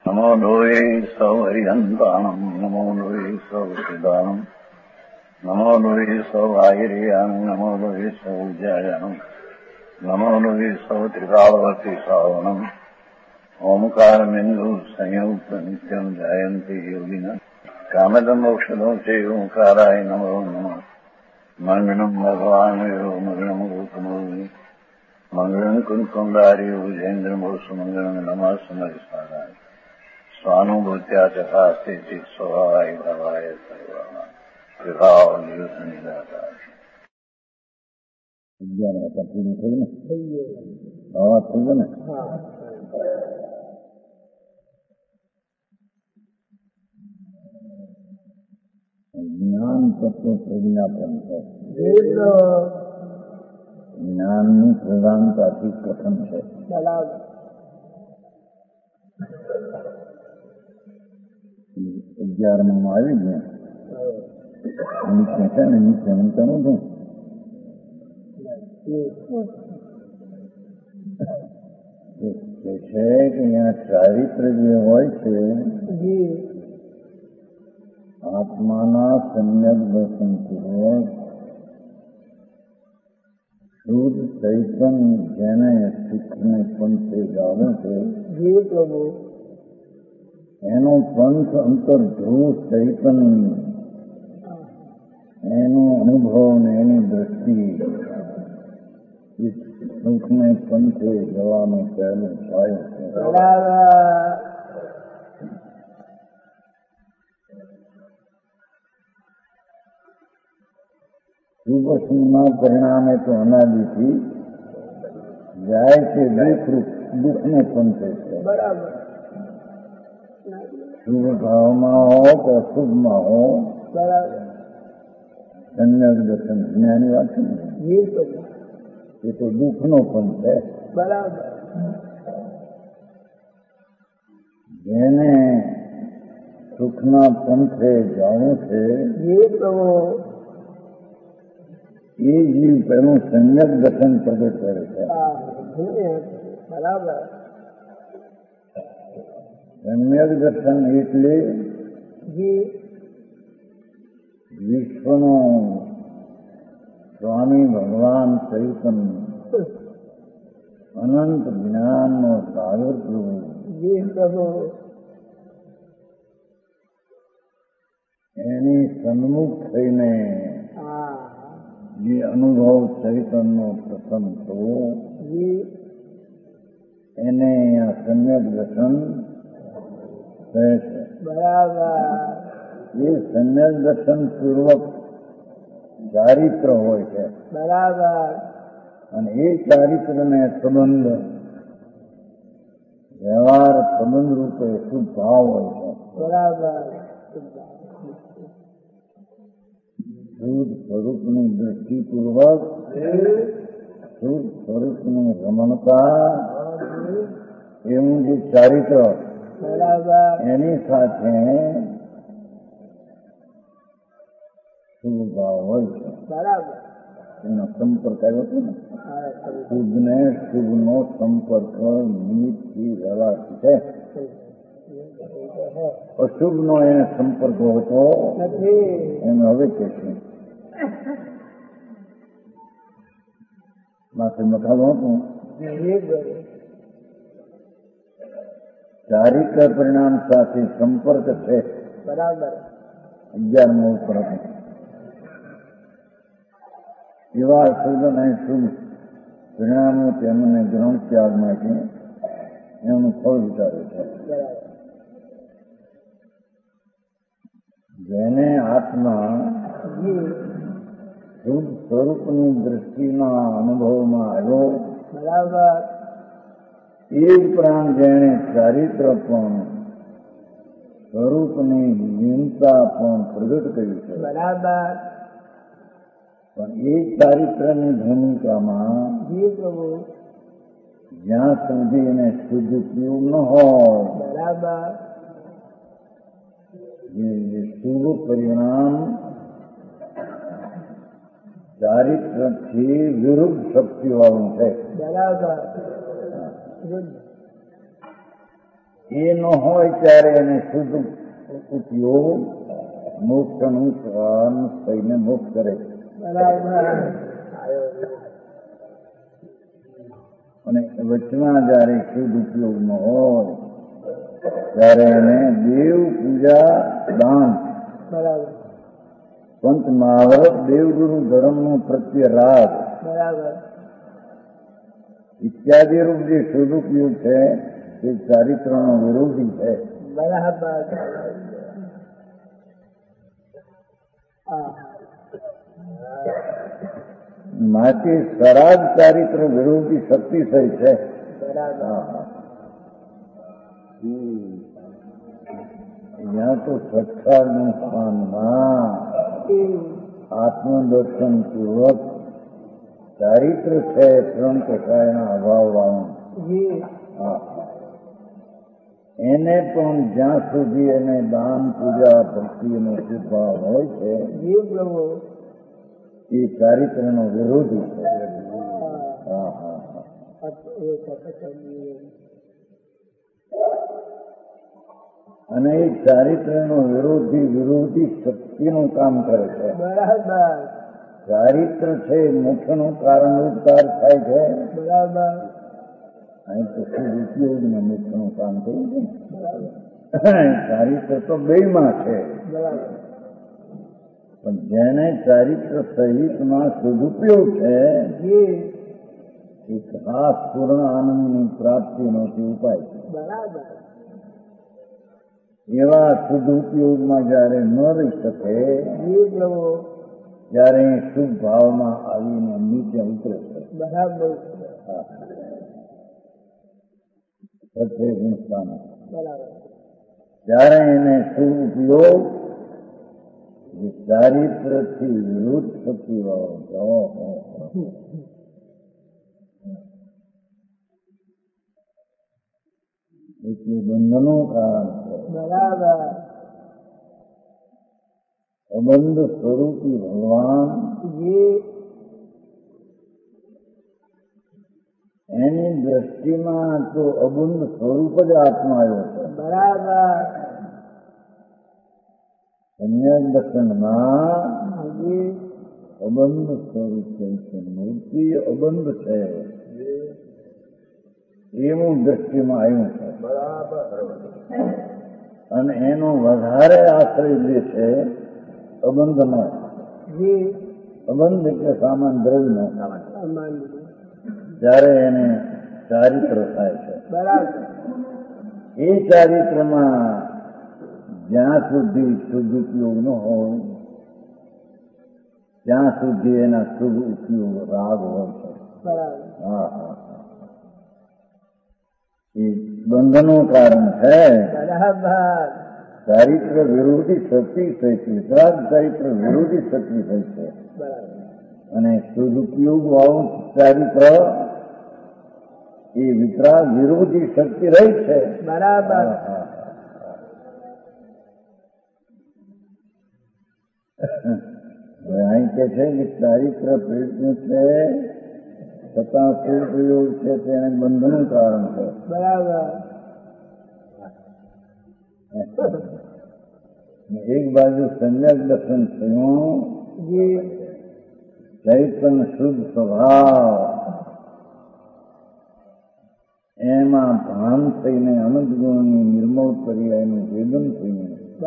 નમો લોહે સૌ હરિહંતાણમ નમો લોહે સૌ સિદ્ધાણમ નમો લોહે સૌ આયર્યાણમ નમો લોહે સૌ જયાણમ નમો લોહે સૌ ત્રિકાળવર્તી શ્રાવણમ ઓમકારમિંદુ સંયુક્ત નિત્યમ જાયંતી યોગિના કામદમોક્ષદો છે ઓંકારાય નમો નમઃ મંગળમ ભગવાન મંગળમ ગૌતમોની મંગળમ કુંકુંડારી ભુજેન્દ્રમો સુમંગળમ નમઃ સમયસ્વારાય સ્વાનુભૂત્યા ચકાસ્તે સ્વભાવાય ભાવાય સર્વાના વિભાવ નિદાતા. જ્ઞાન તત્વ પ્રજ્ઞાપન છે. જ્ઞાનની પ્રધાનતાથી કથન છે. 11 આવી ગયા નીચે છે ને નીચે હું કરું છું છે કે અહીંયા ચારિત્ર જે હોય છે આત્માના સમ્યક દર્શનપૂર્વક શુદ્ધ ચૈતન જેને સુખને પંથે ગાળે છે એનો પંથ અંતર ધ્રુવ ચૈતન એનો અનુભવ ને એની દ્રષ્ટિ સુખને પંથે જવાનું પહેલું થાય છે. શુભના પરિણામે તો અનાદિથી જાય છે દુઃખને પંથે છે. શુભ ભાવમાં હો કે અશુભમાં હો સમ્યક દર્શન જ્ઞાની વાત છે ને એ તો દુઃખનો પંથ છે. જેને સુખના પંથે જવું છે એ જીવ પેલું સમ્યક દર્શન પ્રગટ કરે છે. સમ્યક દર્શન એટલે વિશ્વનો સ્વામી ભગવાન ચૈતન અનંત જ્ઞાનનો સાગર પ્રભુ એની સન્મુખ થઈને જે અનુભવ ચૈતનનો પ્રથમ થવો એને અહીંયા સમ્યક દર્શન કહે છે. એ સમ્યક દર્શન પૂર્વક ચારિત્ર હોય છે અને એ ચારિત્રને સંબંધ વ્યવહાર સંબંધ રૂપે શુભ ભાવ હોય છે. શુદ્ધ સ્વરૂપની દ્રષ્ટિપૂર્વક શુદ્ધ સ્વરૂપની રમણતા એવું જે ચારિત્ર એની સાથે શુભ ભાવ હોય છે. એનો સંપર્ક આવ્યો હતો ને શુભ ને શુભનો સંપર્ક નિમિત્તથી વ્યવહારથી છે. અશુભનો એને સંપર્ક હોતો એમ હવે કે છે. માથે મખાલો હતું ચારિત્ર પરિણામ સાથે સંપર્ક છે. 11મો ઉપર એવા શુભ અને શુભ પરિણામો તેમને ગ્રહણ ત્યાગ માટે એમનું ફળ વિચારે છે. જેને આત્મા શુદ્ધ સ્વરૂપની દ્રષ્ટિના અનુભવમાં આવ્યો એ ઉપરાંત જેણે ચારિત્ર પણ સ્વરૂપની વિહીનતા પણ પ્રગટ કરી છે. પણ એ ચારિત્રની ભૂમિકામાં જ્યાં સુધી એને શુદ્ધ થયું ન હોય જે શુભ પરિણામ ચારિત્રથી વિરુદ્ધ શક્તિવાળું છે. એ ન હોય ત્યારે એને શુદ્ધ ઉપયોગ મોક્ષનું સ્વન થઈને મોક્ષ કરે અને વચમાં જયારે શુદ્ધ ઉપયોગ ન હોય ત્યારે એને દેવ પૂજા દાન પંચ મહાવ્રત દેવગુરુ ધર્મનો પ્રત્યે રાગ ઇત્યાદિ રૂપ જે શુદ્ધ ઉપયોગ છે તે ચારિત્રનો વિરોધી છે. માટે સરાગ ચારિત્ર વિરોધી શક્તિશય છે. ત્યાં તો સત્કારનું સ્થાનમાં આત્મદર્શન પૂર્વક ચારિત્ર છે ત્રણ કસાયના અભાવ વાળું એને પણ જ્યાં સુધી એને દાન પૂજા ભક્તિનો સ્વભાવ હોય છે એ ચારિત્રનો વિરોધી છે. અને એ ચારિત્રનો વિરોધી શક્તિનું કામ કરે છે. ચારિત્ર છે મોક્ષનું કારણ ઉપકાર થાય છે. અહીં તો શુદ્ધ ઉપયોગને મોક્ષનું કામ થયું છે. ચારિત્ર તો બેમાં છે પણ જેને ચારિત્ર સહિતમાં સદુપયોગ છે એ ખાસ પૂર્ણ આનંદની પ્રાપ્તિનો ઉપાય છે. એવા સદુપયોગમાં જયારે ન રહી શકે ત્યારે શુભ ભાવમાં આવીને નીચે ઉતરે છે. પ્રત્યેક સંસ્થાન ત્યારે એને શુભ ઉપયોગ ચારિત્રથી વિરુદ્ધ શક્તિ વાળો એટલે બંધનું કારણ છે. અબંધ સ્વરૂપી ભગવાન એની દ્રષ્ટિમાં તો અબંધ સ્વરૂપ જ આત્મા આવ્યો છે. સમ્યક દર્શનમાં અબંધ સ્વરૂપ છે. મૂર્તિ અબંધ છે એવું દ્રષ્ટિમાં આવ્યું છે. અને એનો વધારે આશ્રય જે છે અબંધનો. અબંધ એટલે સામાન દ્રવ્યનો. જ્યારે એને ચારિત્ર થાય છે એ ચારિત્રમાં જ્યાં સુધી શુદ્ધ ઉપયોગ ન હોય ત્યાં સુધી એના શુભ ઉપયોગ રાગ હોય છે. એ બંધનું કારણ છે. ચારિત્ર વિરોધી શક્તિ થઈ છે. વિતરાગ ચારિત્ર વિરોધી શક્તિ થઈ છે અને સદુપયોગ વાળું ચારિત્ર એ વિતરાગ વિરોધી શક્તિ રહી છે. અહીં કે છે કે ચારિત્ર પ્રયત્ન છે છતાં સદુપયોગ છે તેને બંધનું કારણ છે. એક બાજુ સમ્યક દર્શન થયું ચૈતન્ય શુદ્ધ સ્વભાવ એમાં ભાન થઈને અનંત ગુણની નિર્મળ પર્યાયનું વેદન થઈને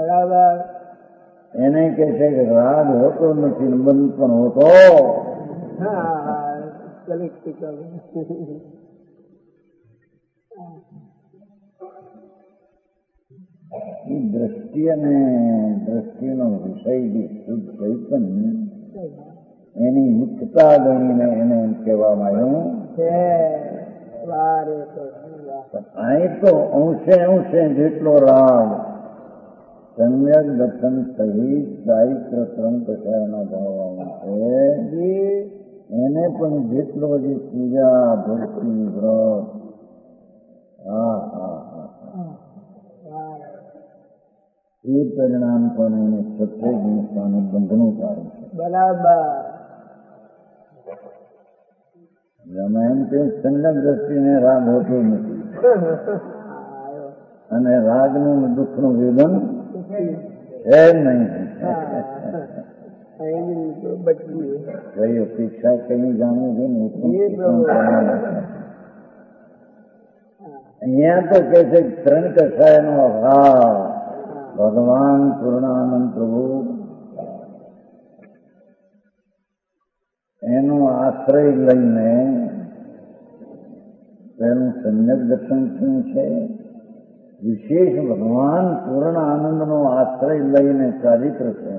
એને કહે છે કે રાગ હોતો નથી બંધ પણ હોતો. એ દ્રષ્ટિ અને દ્રષ્ટિનો વિષય જે શુદ્ધ ચૈતન્ય એની મુક્તતા ગણીને એને એમ કહેવામાં આવ્યું. અહીં તો અંશે અંશે જેટલો રાગ સમ્યક દર્શન સહિત ચારિત્ર ત્રણ કસાયના ભાવવામાં છે એને પણ જેટલો જે પૂજા ભક્તિ વ્રત એ પરિણામ પણ એને પ્રત્યેક સ્થાને બંધનું કારણ છે. અમે એમ કે સંગત દ્રષ્ટિને રાગ હોતો નથી અને રાગનું દુઃખનું વેદન છે નહીં. કઈ અપેક્ષા કઈ જાણવું છે ને અહીંયા તો કે છે ત્રણ કક્ષાએનો અભાવ. ભગવાન પૂર્ણાનંદ પ્રભુ એનો આશ્રય લઈને તેનું સમ્યક દર્શન થયું છે. વિશેષ ભગવાન પૂર્ણ આનંદનો આશ્રય લઈને ચારિત્ર છે.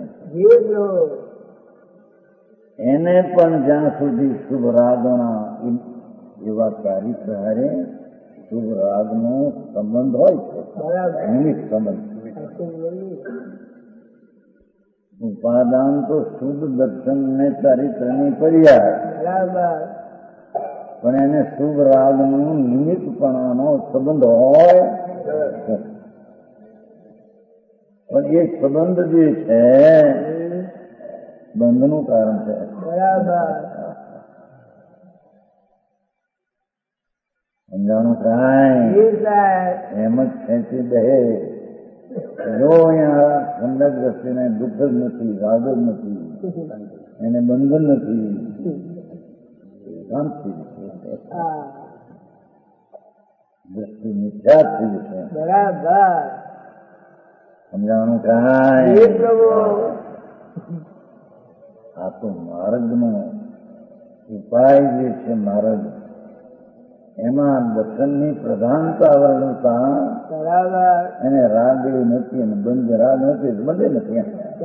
એને પણ જ્યાં સુધી શુભ રાગના એવા ચારિત્ર હારે શુભ રાગનો સંબંધ હોય છે, નિમિત્ત સંબંધ. ઉપાદાન તો શુદ્ધ દર્શન ને ચારિત્રની પર્યાય, પણ એને શુભ રાગનું નિમિત્તપણાનો સંબંધ હોય. પણ એ સંબંધ જે છે બંધનું કારણ છે. સમજાણું કાંઈ એમ જ ખેંચી દે. જો અહીંયા ઠંડક દ્રષ્ટિને દુઃખ જ નથી, રાગ જ નથી, એને બંધન નથી, શાંતિ દ્રષ્ટિ મિથ્યા થઈ છે. સમજાણું કાંઈ આ તો માર્ગનો ઉપાય જે છે માર્ગ, એમાં દર્શનની પ્રધાનતા વર્ણતા એને રાગ નથી અને બંધ રાગ નથી, બધે નથી.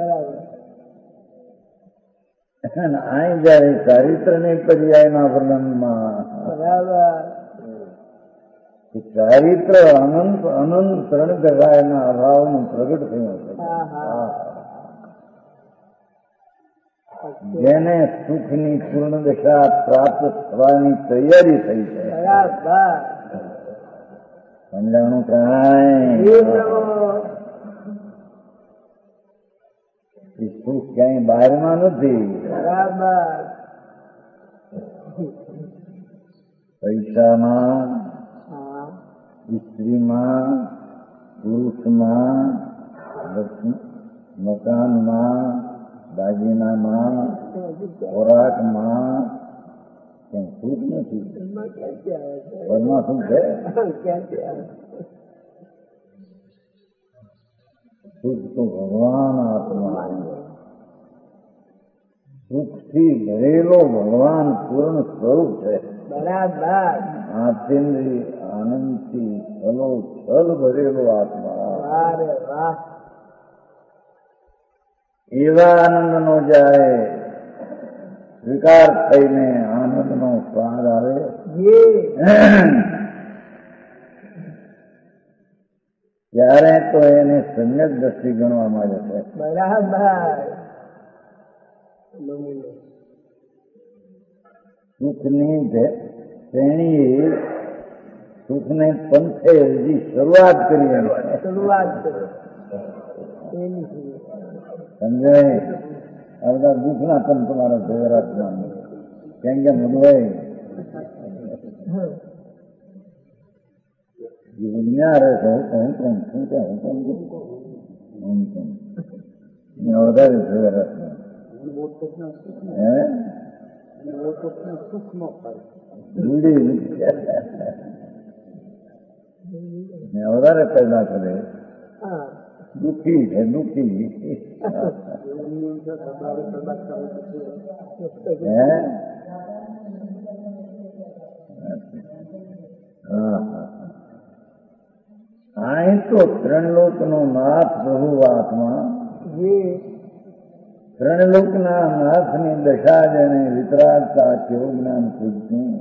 આ જયારે ચારિત્રની પર્યાયના વર્ણનમાં ચારિત્ર અનંત અનંત ત્રણ જગાયના અભાવનું પ્રગટ થયું છે. જેને સુખની પૂર્ણ દશા પ્રાપ્ત થવાની તૈયારી થઈ છે. સમજાણું કાંઈ સુખ ક્યાંય બહારમાં નથી. પૈસામાં, સ્ત્રીમાં, પુરુષમાં, મકાનમાં, દાગીનામાં, ખોરાકમાં ક્યાંય સુખ નથી. ઘરમાં શું છે? સુખ તો ભગવાન આત્મા, સુખથી ભરેલો ભગવાન પૂર્ણ સ્વરૂપ છે. આત્મેન્દ્રિય આનંદથી છલો છલ ભરેલો આત્મા. એવા આનંદનો જયારે વિકાર થઈને આનંદનો સ્વાદ આવે ત્યારે તો એને સમ્યક દ્રષ્ટિ ગણવામાં આવે છે. સુખની શ્રેણીએ સુખને પંથે હજી શરૂઆત કરી. સમજાય? આ બધા દુઃખના પણ તમારા ભેગરાતમાં કેમ કે મધુભાઈ દુનિયા રહે છે. હું શું કે વધારે ભેગરાતમાં વધારે પેદા કરે. દુઃખી છે, દુઃખી. અહીં તો ત્રણ લોકનો નાથ પ્રભુ આત્મા, ત્રણ લોકના નાથની દશા જેને વિતરાગતા કેવું જ્ઞાન પૂછ્યું,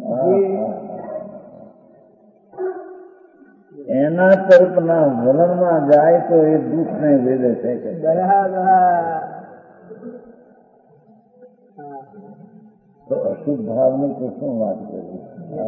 એના તરફના વલણમાં જાય તો એ દુઃખને વેદે છે. તો અશુભ ભાવની તો શું વાત કરી?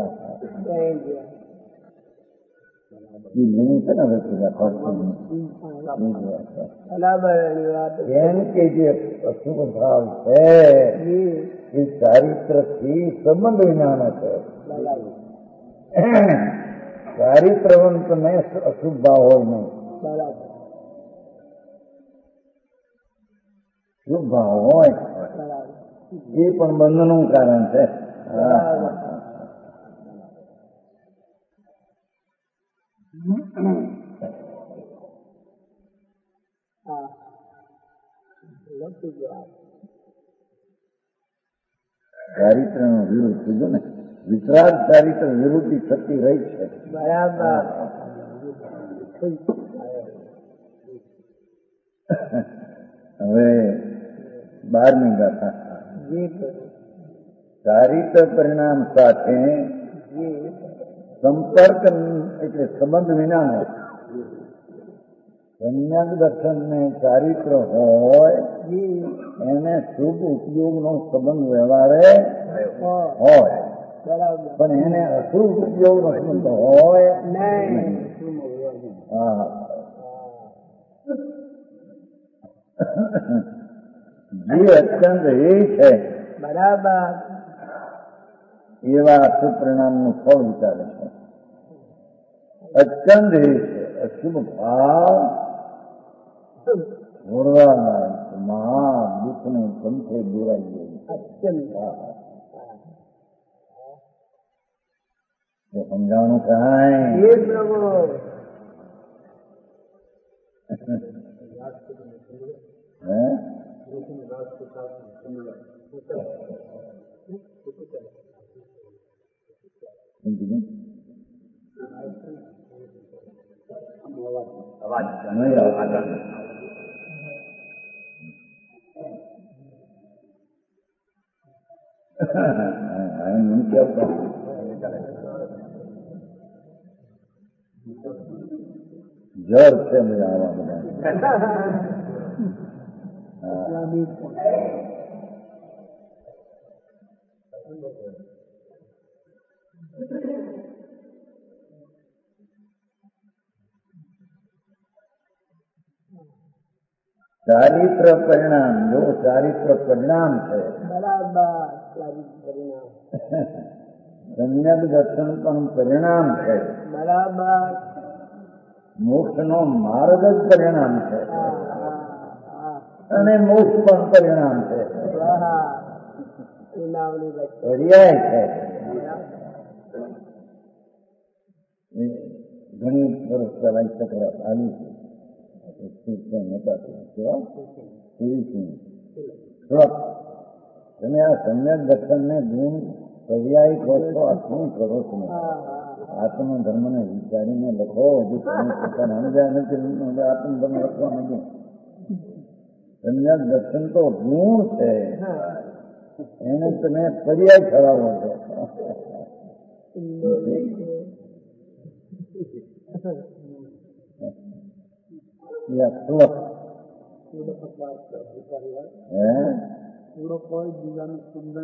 એમ કે જે અશુભ ભાવ છે એ ચારિત્રથી સંબંધ વિનાનો છે. ચારિત્રવંત ને અશુભ ભાવ હોય નહીં, બરાબર શુભ ભાવ હોય બરાબર એ પણ બંધનું કારણ છે. બરાબર હા લખી દો આ. ચારિત્ર નો વિરુદ્ધ કીધું ને, વિતરાગ ચારિત્ર વિરુદ્ધ શક્તિ રહી છે. બરાબર હવે 12મી ગાથા. જી પ્રભુ ચારિત્ર પરિણામ સાથે જી સંપર્ક એટલે સંબંધ વિનાનો સમ્યક દર્શન ને ચારિત્ર હોય જી એને શુભ ઉપયોગનો સંબંધ વ્યવહારે હા હોય, બરાબર પણ એને અશુભ ઉપયોગનો સંબંધ હોય નહીં હા. જે અત્યંત એ છે બરાબર એવા અશુભ પરિણામનું ફળ વિચારે છે. અત્યંત એ છે અશુભ ભાવ છોડવા મહા દુઃખને પંથે દોરાઈ ગયું. અત્યંત સમજાણું કાંઈ જી પ્રભુ હે નહીં આવતા. નથી આવતા. જર છે બધા આવા બધા. ચારિત્ર પરિણામ, જો ચારિત્ર પરિણામ છે, બરાબર પરિણામ સમ્યક દર્શન પણ પરિણામ છે, બરાબર મોક્ષનો માર્ગ જ પરિણામ છે, હા હા અને મોક્ષ પણ પરિણામ છે, હા ઇનામની વચ્ચે પર્યાય છે. ઘણી વર્ષ પહેલા ચક્ર આવી તમે આ સમ્યક દર્શનને ગુણ પર્યાય કહો છો, આ શું કરો છો? આત્મ ધર્મને વિચારીને લખો. હજુ તમે પોતાને સમજ્યા નથી, આત્મ ધર્મ લખવા નથી. સમ્યક દર્શન તો ગુણ છે, એને તમે પર્યાય ખરાવો છો. કોઈ બીજાનું સમજણ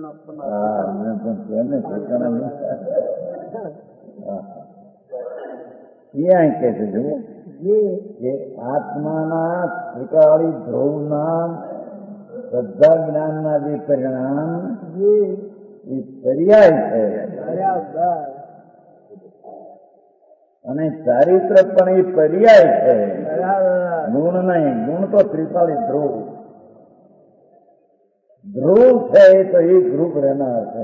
ત્યાં કે છે જુઓ કે આત્માના ત્રિકાળી ધ્રુવના શ્રદ્ધા જ્ઞાનના જે પરિણામ એ પર્યાય છે, અને ચારિત્ર પણ એ પર્યાય છે, ગુણ નહીં. ગુણ તો ત્રિકાળી ધ્રુવ ધ્રુવ છે, તો એ ગ્રુપ રહેનાર છે.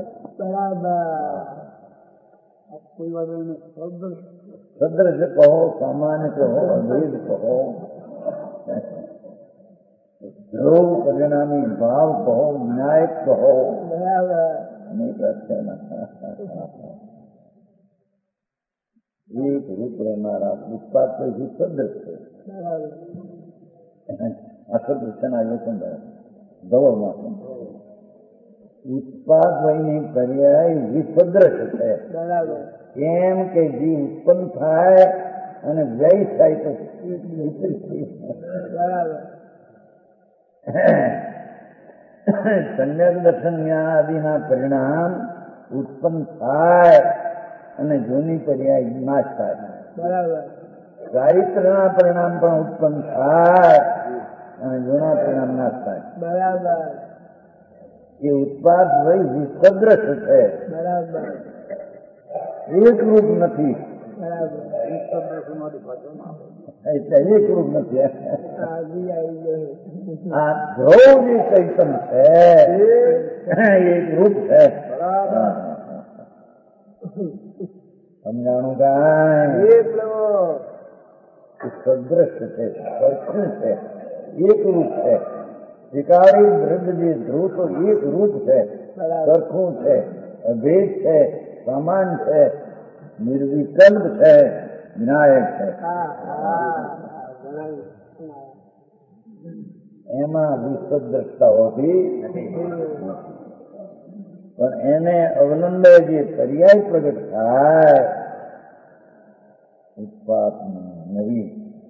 સદ્રશ કહો, સામાન્ય કહો, અદ્વૈત કહો, ધ્રુવ પરિણામી ભાવ કહો, ન્યાય કહો, નહીં કરશે એક રૂપ રહેનારા ઉત્પાદ તો સદ્રશ છે. અસદ્રશ છે ના યોચન ધવળમાં ઉત્પાદ વયની પર્યાય વિસદ્રશ છે. કેમ કે જે ઉત્પન્ન થાય અને વ્યય થાય તો સમ્યક દર્શન જ્ઞાન આદિના પરિણામ ઉત્પન્ન થાય અને જૂની પર્યાય નાશ થાય. ચારિત્રના પરિણામ પણ ઉત્પન્ન થાય અને જૂના પરિણામ નાશ થાય. એ ઉત્પાદ વય વિસદ્રશ છે, એક રૂપ નથી. બરાબર એટલે એક રૂપ નથી. હા જી આવી ગયો આ ધ્રુવ જે ચૈતન છે એક રૂપ છે. સમજાણું કાંઈ એ પ્રભુ સદ્રશ છે, સરખું છે, એક રૂપ છે. શિકારી વૃદ્ધ જે ધ્રુવ તો એક રૂપ છે, સરખું છે, અભેદ છે, સમાન છે, નિર્વિકલ્પ છે, વિનાયક છે. હા હા ઘણા એમાં વિસદ્રષ્ટા હોતી નથી. પણ એને અવલંબે જે પર્યાય પ્રગટ થાય ઉત્પાદ નવી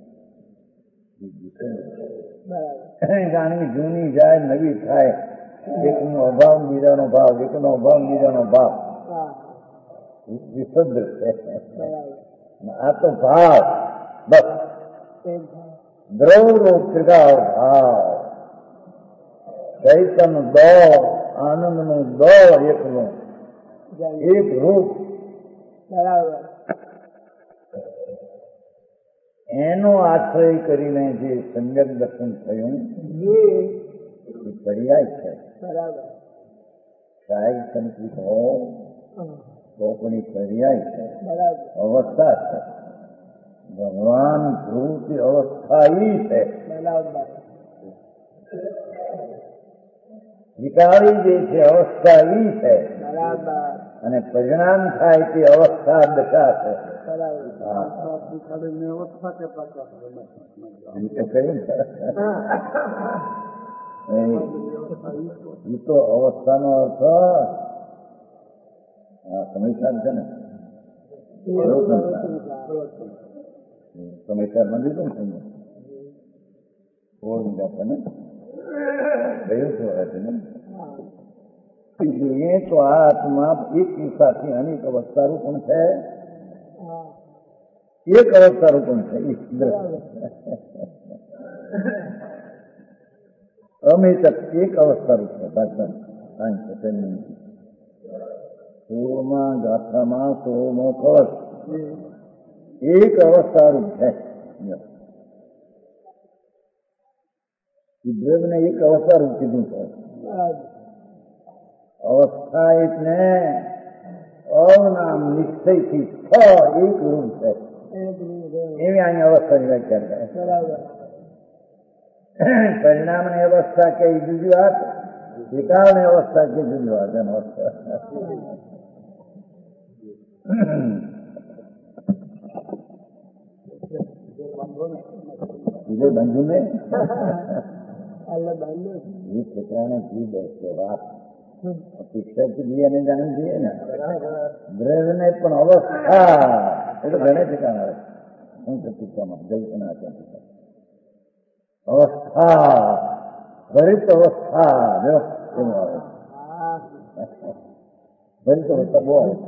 જાણી જૂની જાય નવી થાય. એકનો અભાવ બીજાનો ભાવ, એકનો અભાવ બીજાનો ભાવ વિસદ્ર છે. આ તો ભાવ બસ દ્રવ રૂપ ત્રિકાળ ભાવ ચૈતન દળ આનંદનું દળ એકનું એક રૂપ બરાબર એનો આશ્રય કરીને જે સમ્યક દર્શન થયું એ પર્યાય છે. બરાબર કાય સંકિત હો તો પણ એ પર્યાય છે, બરાબર અવસ્થા છે. ભગવાન ધ્રુવથી અવસ્થા ઈ છે. બરાબર વિકારી જે છે અવસ્થા ઈ છે બરાબર અને પરિણામ થાય તે અવસ્થા દશા છે. બરાબર અવસ્થા કે એમ તો કહ્યું ને એ તો અવસ્થાનો અર્થ સમયસાર છે ને સમયસારમાં લીધું ને થોડું જશે ને કહ્યું છું ને જોઈએ તો આ આત્મા એક દિશાથી અનેક અવસ્થા રૂપણ છે, એક અવસ્થા રૂપણ છે. અમિતક એક અવસ્થા રૂપ છે. સોળમાં ગાથામાં સોળમો કળશ એક અવસ્થા રૂપ છે. દ્રવ્યને એક અવસ્થા રૂપ કીધું છે. અવસ્થા એટલે અવનામ નિશ્ચયથી એક રૂપ છે. એવી અહીં અવસ્થાની વ્યાખ્યા કરે. પરિણામની અવસ્થા કે જુદી વાત, વિકારની અવસ્થા કે જુદી વાત. એનો બીજે બંધુ ને એ ઠેકાણે જી બેસે વાત અપેક્ષા એને જાણવી જોઈએ ને. દ્રવ્યને પણ અવસ્થા એટલે ઘણે ઠેકાણ આવે. શું પ્રતિકામાં જલ્પના અવસ્થા ભરિત અવસ્થા એમ આવે. ભરિત અવસ્થા બહુ આવે.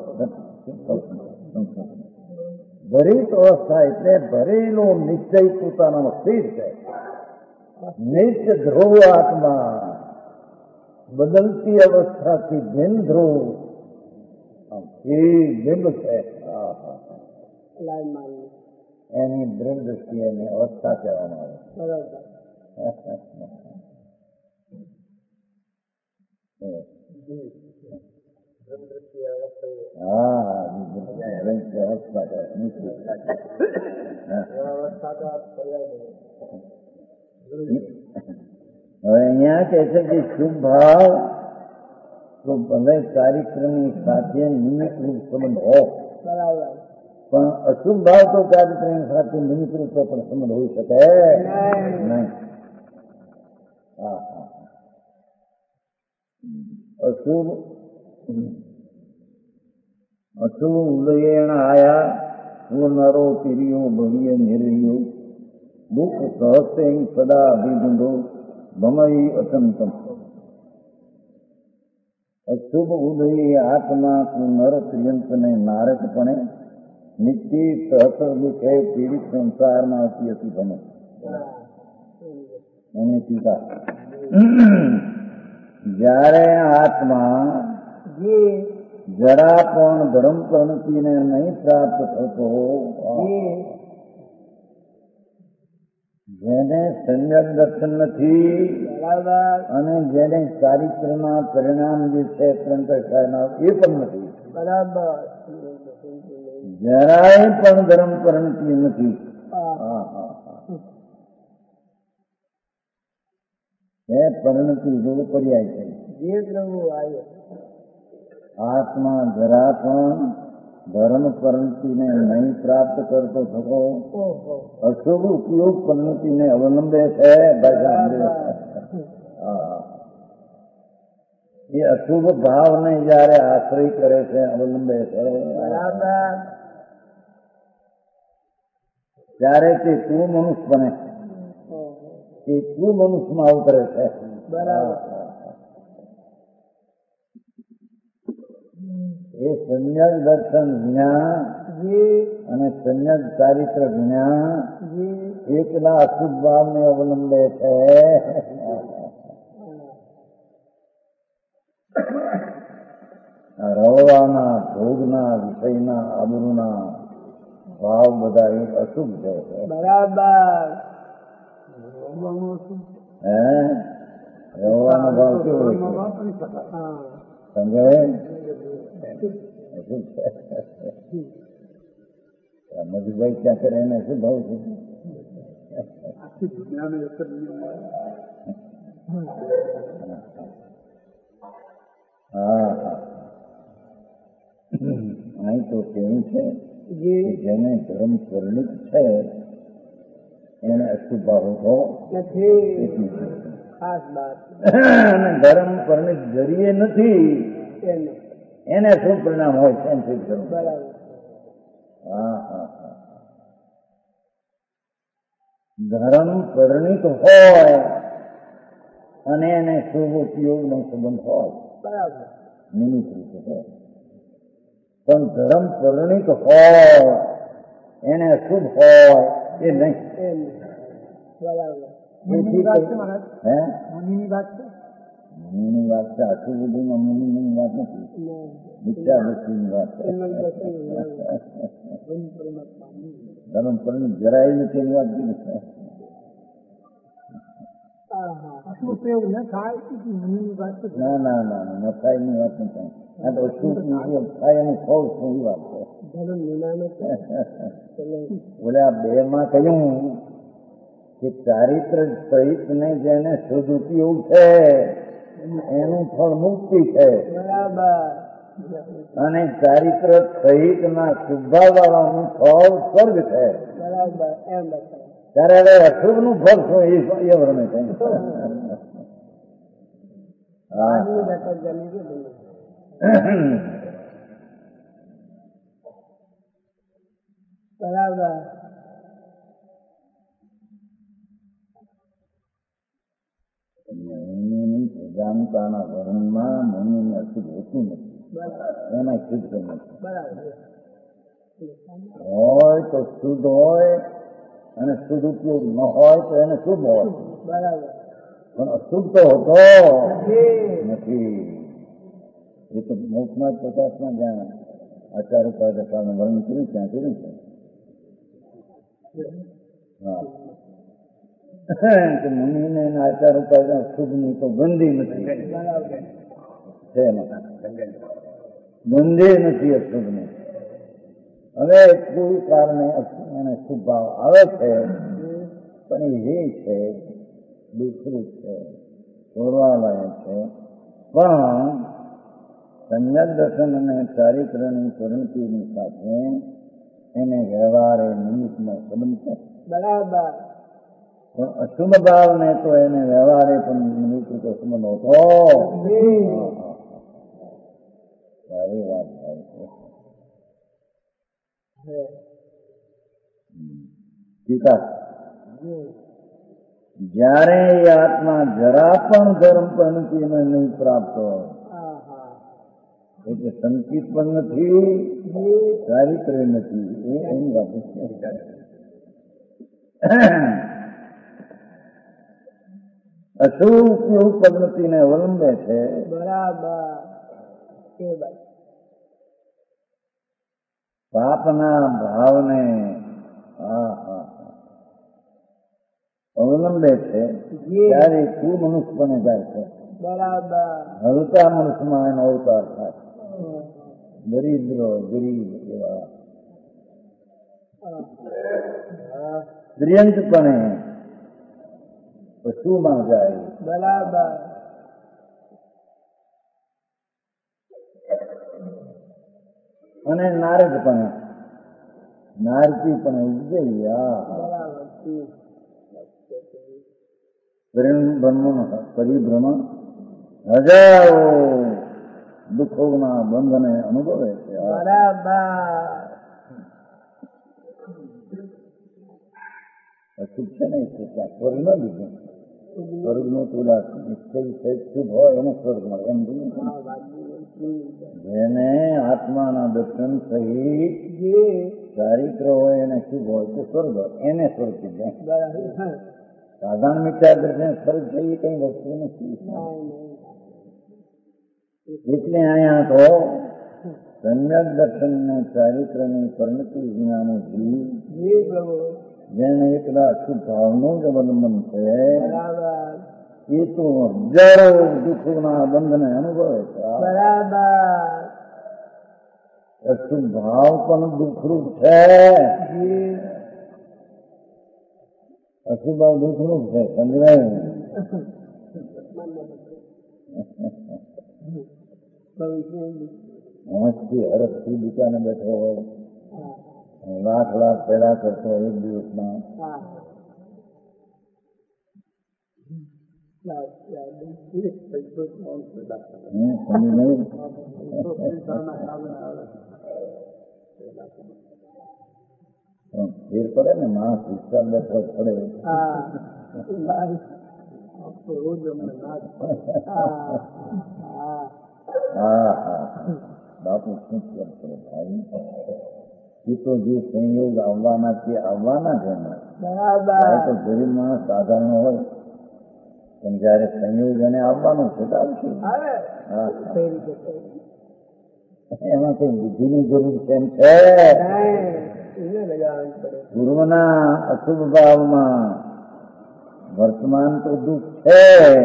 ભરિત અવસ્થા એટલે ભરેલો નિશ્ચય પોતાનો સ્થિર છે. નિત્ય ધ્રુવ આત્મા બદલતી અવસ્થાથી ભિન્ન ધ્રુવ એ બિંબ છે. એની દ્રઢ દ્રષ્ટિ એની અવસ્થા કહેવામાં આવે. હવે અહીંયા કહે છે કે શુભ ભાવ તો ભલે કાર્યક્રમની સાથે નિમિત્ત રૂપ સંબંધ હો, પણ અશુભ ભાવ તો કાર્યક્રમ સાથે નિમિત્ત રૂપ પણ સંબંધ હોઈ શકે નહીં. અશુભ ઉદયેણ આયા પૂર્ણરો તિર્યો ભવ્ય નિર્યો દુઃખ સહસ્તે સદા અભિગુંડો ભમઈ અચંતમ. અશુભ ઉદય આત્મા નર ત્રિયંતને નારકપણે નિત્ય સહસ્ર દુઃખે પીડિત સંસારમાં અતિ અતિ ભમે. એની ટીકા જ્યારે આત્મા જરા પણ ધર્મ પરિણતિને નહીં પ્રાપ્ત થતો. જેને સમ્યક દર્શન નથી બરાબર અને જેને ચારિત્રના પરિણામ જે છે ત્રણના એ પણ નથી. બરાબર જરાય પણ ધર્મ પરિણતિ નથી. એ પરિણતિ જો પર્યાય છે. જે પ્રભુ આવ્યો આત્મા જરા પણ ધર્મ પરિણતિને નહીં પ્રાપ્ત કરતો થતો. અશુભ ઉપયોગ પરિણતિને અવલંબે છે. એ અશુભ ભાવને જયારે આશ્રય કરે છે, અવલંબે છે, ત્યારે તે તું મનુષ્ય બને. એ તું મનુષ્યમાં અવતરે છે. બરાબર એ સમ્યક દર્શન વિના અને સમ્યક ચારિત્ર વિના એકલા અશુભ ભાવને અવલંબે છે. રવવાના, ભોગના, વિષયના, આબરૂના ભાવ બધા એ અશુભ છે. બરાબર હે રવવાનો ભાવ કેવો છે? સમજાય? મધુભાઈ ક્યાં કરે એને શું ભાવ છે? હા અહીં તો કેવું છે કે જેને ધર્મ પરિણિત છે એને અશુભ ભાવ હતો નથી. ખાસ વાત અને ધર્મ પરિણિત જરીએ નથી એને શું પરિણામ હોય છે? બરાબર હા હા હા ધર્મ પરિણિત હોય અને એને શુભ ઉપયોગનો સંબંધ હોય બરાબર નિમિત્ત રૂપે હોય. પણ ધર્મ પરિણિત હોય એને અશુભ હોય એ નહીં. બરાબર મુનિની વાત છે. મુનિની વાત છે. અશુભ બુદ્ધિમાં મુનિની વાત નથી. મિથ્યા દૃષ્ટિની વાત છે. ધર્મ પરિણિત જરાય નથી એની વાત કરી છે. ના ના ના ન થાય એની વાત નથી. આ તો અશુભ ઉપયોગ થાય એનું ફળ શું એ વાત છે. બોલે આ બે માં કહ્યું કે ચારિત્ર સહિત ને જેને શુદ્ધ ઉપયોગ છે એનું ફળ મુક્તિ છે. અને ચારિત્ર સહિત ના શુભાવાળાનું ફળ સ્વર્ગ છે. ત્યારે હવે અશુભ નું ફળ શું એ વર્ણે છે. બરાબર મુનિની પ્રજાનતાના વર્ણનમાં મુનિને અશુભ હોતું નથી. એમાં શુદ્ધ નથી. હોય તો શુદ્ધ હોય અને શુદ્ધ ઉપયોગ ન હોય તો એને શુભ હોય. પણ અશુભ તો હોતો નથી. એ તો મોક્ષના પ્રકાશમાં જ્યાં આચાર ઉપાદકાનું વર્ણન કર્યું ત્યાં કર્યું છે. હા કે મુનિને આચાર ઉપાદના શુભની તો ગંદી નથી છે. ગંધી નથી અશુભની. હવે કોઈ કારણે એને શુભ ભાવ આવે છે પણ એ છે દુઃખરૂપ છે, છોડવાલાયક છે. પણ સમ્યક દર્શન અને ચારિત્રની પરિણતિની સાથે એને વ્યવહારે નિમિત્તનો સંબંધ છે. બરાબર પણ અશુભ ભાવને તો એને વ્યવહારે પણ નિમિત્ત રૂપે સંબંધ હોતો એ વાત થાય છે. ટીકા જ્યારે એ આત્મા જરા પણ ધર્મ પરિણતિને નહીં પ્રાપ્ત હોય એટલે સંકિત પણ નથી, ચારિત્ર નથી. એ એની વાત છે. અશુભ ઉપયોગ પરિણતિને અવલંબે છે. બરાબર પાપના ભાવને અવલંબે છે ત્યારે કુલ મનુષ્ય બને જાય છે. બરાબર. હલકા મનુષ્યમાં એનો અવતાર થાય. દરિદ્ર ગરીબ એવા દ્રયંતપણે પશુમાં જાય. બરાબર. અને નારદપણે નારદીપણે ઉપજે. પરિભ્રમણ હજારો દુઃખોના બંધને અનુભવે છે. અશુભ છે ને સ્વર્ગ ન લીધું. સ્વર્ગ નો તુલા નિશ્ચય શુભ હોય એને સ્વર્ગ મળે એમ બોલું. જેને આત્માના દર્શન સહિત ચારિત્ર હોય એને શુભ હોય તો સ્વર્ગ એને સ્વર્ગ કીધું. સાધારણ મિથ્યા દર્શન સ્વર્ગ છે એ કઈ વસ્તુ નથી. એટલે અહીંયા તો સમ્યક દર્શન ને ચારિત્ર ની પરિણતિ વિનાનું જીવ જેને એકલા અશુભ ભાવનું જ અવલંબન છે એ તો હજારો દુઃખોના બંધને અનુભવે છે. અશુભ ભાવ પણ દુઃખરૂપ છે. અશુભ ભાવ દુઃખરૂપ છે. સમજાય મસ્તી હરખથી દુકાને બેઠો હોય, લાખ લાખ પેદા કરતો હોય એક દિવસમાં. ફેર પડે ને માણસ વિસ્તાર બેઠો પડે. બાપુ શું કરતો ભાઈ? એ તો જે સંયોગ આવવાના તે આવવાના છે. તો ગરીબ માણસ સાધારણ હોય પણ જયારે સંયોગ એને આવવાનો છે તો આવશે. એમાં કઈ બુદ્ધિની જરૂર છે એમ છે. પૂર્વના અશુભ ભાવમાં વર્તમાન તો દુઃખ છે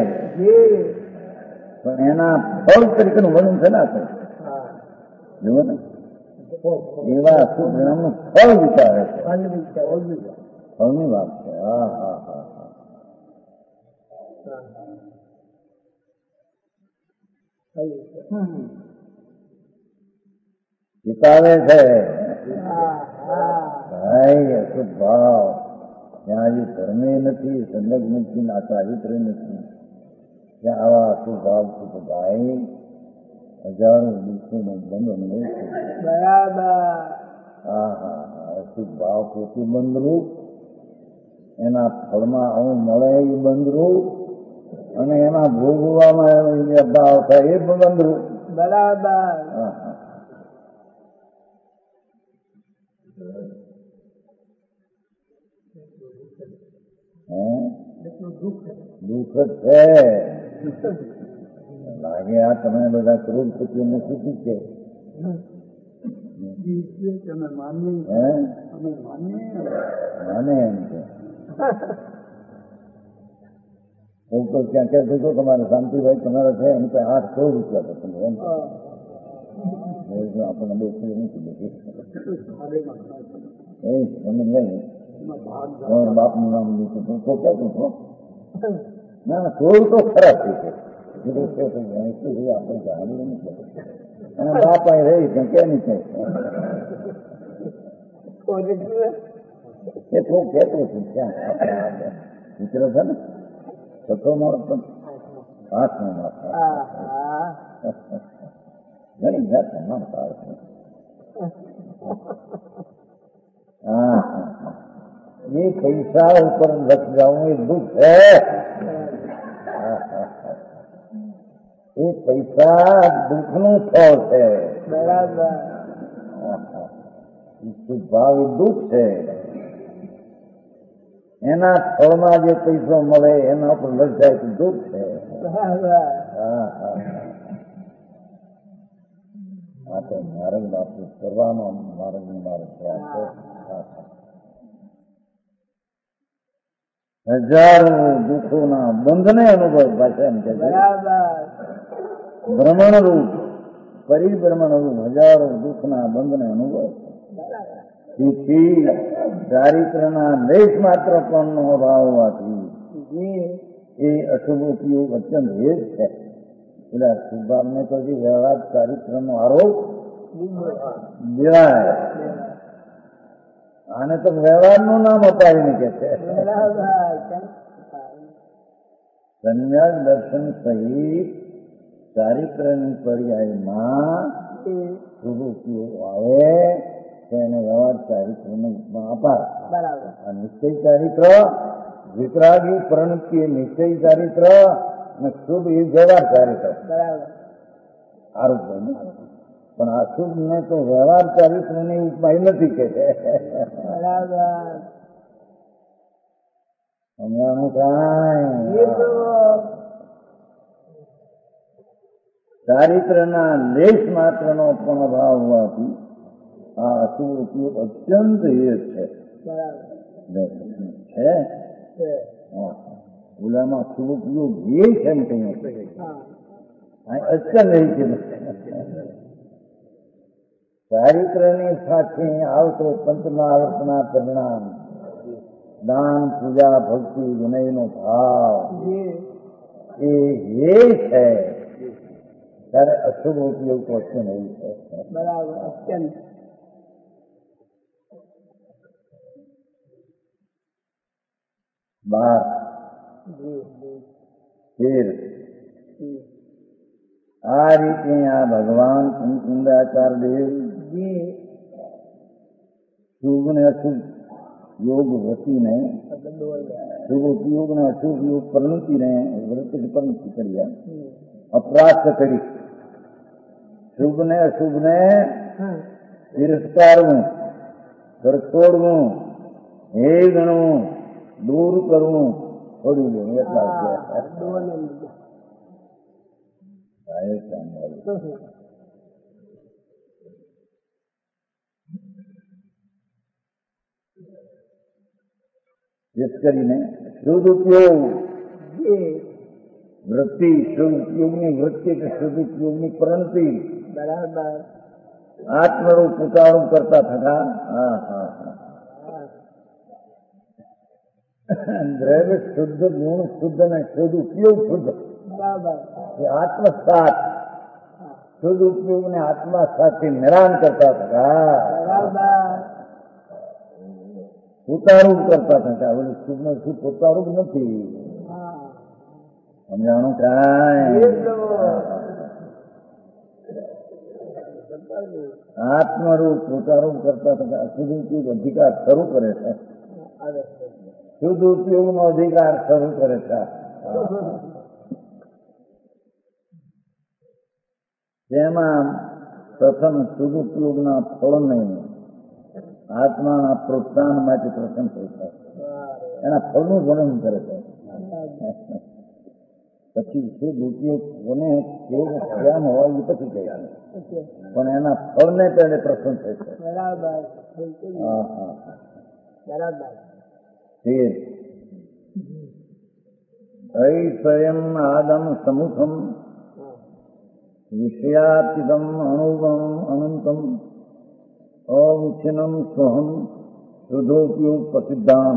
પણ એના ફળ તરીકેનું વર્ણન છે ને જુઓ ને એવા અશુભ પરિણામનું ફળ વિચારે છે. ફળની વાત છે. ચિતાવે છે ભાઈ અશુભ ભાવ ત્યાં હજી ધર્મે નથી, સંલગ્ન નથી, ના ચારિત્ર નથી, ત્યાં આવા અશુભ ભાવ છે તો ભાઈ હજારો દુઃખોનો બંધ અનુભવ છે. અશુભ ભાવ પોતે બંધરૂપ, એના ફળમાં આવું મળે એ બંધરૂપ, અને એના ભોગવવામાં ભાવ થાય એ બંધરૂપ. દુઃખ જ છે. લાગે આ તમે બધા કરોડપતિઓને સુખી છે. માને એમ છે. કોઈ ક્યાં કહેતું હતો તમારે શાંતિભાઈ તમારા છે એની પાસે 8 કરોડ રૂપિયા છે તમે એમ આપણને બહુ નથી બધી એ સમજ નહીં. બાપનું નામ લીધું તો કહેતું હતો ના થોડું તો ખરાબ થઈ છે આપણે જાણ્યું નથી. અને બાપ અહીં રહી છે કે નહીં છે એ થોડું કહેતું હતું ક્યાં આપણે મિત્ર છે ને છઠ્ઠો માળ પણ 8નો માળ ઘણી જાત નામ આવે છે. એ પૈસા ઉપર લખ જવું એ દુઃખ છે. એ પૈસા દુઃખનું ફળ છે. ભાવ એ દુઃખ છે. એના ફળમાં જે પૈસો મળે એના ઉપર લખ જાય તો દુઃખ છે. માટે માર્ગ બાપુ કરવામાં માર્ગ હજારો દુઃખોના બંધને અનુભવ ભાષા એમ કે ભ્રમણ રૂપ પરિભ્રમણ રૂપ હજારો દુઃખના બંધને અનુભવ તેથી ચારિત્રના લેશ માત્ર પણ નો અભાવ હોવાથી એ અશુભ ઉપયોગ અત્યંત હેત છે. પેલા શુભામને તો જે વ્યવહાર ચારિત્રનો આરોપ દેવાય, આને તો વ્યવહારનું નામ અપાવીને કે છે. સંન્યાસ દર્શન સહિત ચારિત્રની પર્યાયમાં શુભ ઉપયોગ આવે તો એને વ્યવહાર ચારિત્રનો ઉપમા અપાય. આ નિશ્ચય ચારિત્ર વિતરાગી પ્રણતિ નિશ્ચય ચારિત્ર અને શુભ એ વ્યવહાર ચારિત્ર આરોપ પણ આ શુભ ને તો વ્યવહાર ચારિત્ર ની ઉપમા નથી કે છે. સમજાણું કાંઈ ચારિત્રના લેશ માત્રનો પણ અભાવ હોવાથી આ અશુભ ઉપયોગ અત્યંત હેત છે. ઓલામાં શુભ ઉપયોગ એ છે એમ કહીએ અત્યંત એ છે. ચારિત્રની સાથે આવતો પંચમા આવર્તના પરિણામ દાન પૂજા ભક્તિ વિનયનો ભાવ એ છે. ત્યારે અશુભ ઉપયોગ તો અત્યંત એવું છે. બરાબર અત્યંત 12 આ રીતે આ ભગવાન કુંદાચાર દેવ શુભ ને અશુભ યોગ વતીને શુભ ઉપયોગ ને અશુભ યોગ પરિણતિને પરિણતિ કર્યા અપ્રાપ્ત કરી શુભ ને અશુભ ને તિરસ્કારવું છોડવું હે ગણવું દૂર કરવું છોડી દેવું એટલા જેસ કરીને શુદ્ધ ઉપયોગ વૃત્તિ શુદ્ધ ઉપયોગની વૃત્તિ કે શુદ્ધ ઉપયોગની પરિણતિ બરાબર આત્મરૂપ ઉતારું કરતા થતા દ્રવ્ય શુદ્ધ ગુણ શુદ્ધ અને શુદ્ધ ઉપયોગ શુદ્ધ આત્મસાત શુદ્ધ ઉપયોગ ને આત્મસાતથી નિરાન કરતા થતા ઉતારું કરતા થતા બધું શુભ ને શુભ ઉતારું નથી. સમજાણું કાંઈ આત્મરૂપ ઉતારું કરતા થતા શુદ્ધ ઉપયોગ અધિકાર શરૂ કરે છે. શુદ્ધ ઉપયોગનો અધિકાર શરૂ કરે છે. તેમાં પ્રથમ શુદ્ધ ઉપયોગના ફળને આત્માના પ્રોત્સાહન માટે પ્રથમ થાય એના ફળનું વર્ણન કરે છે. પછી શુદ્ધ ઉપયોગ કોને કેમ હોય એ પછી કહે છે પણ એના ફળને તેને પ્રસન્ન થાય છે. સ્વયં આદમ સમુખમ વિષયાતીતમ અણુવમ અનંતમ અવિચ્છિન્નમ સ્વહમ શુદ્ધોપયોગ પ્રસિદ્ધામ